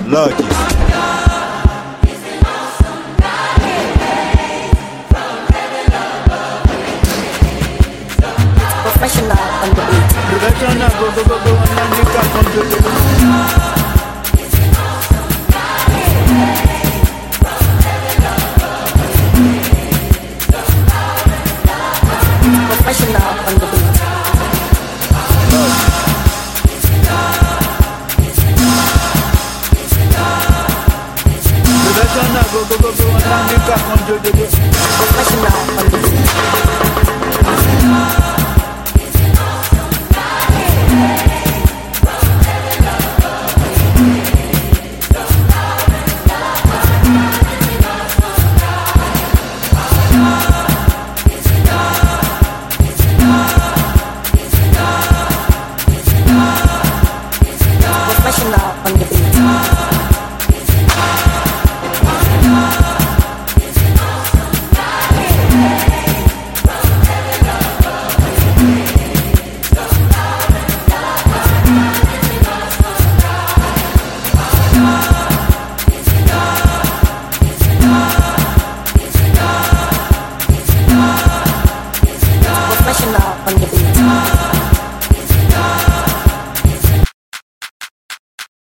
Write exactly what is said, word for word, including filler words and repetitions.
Logis. Professional on the beat. Professional, go, go, go, go, and then you can control Professional on the beat. Professional, go, go, go, go, and then you can control Professional on the beat.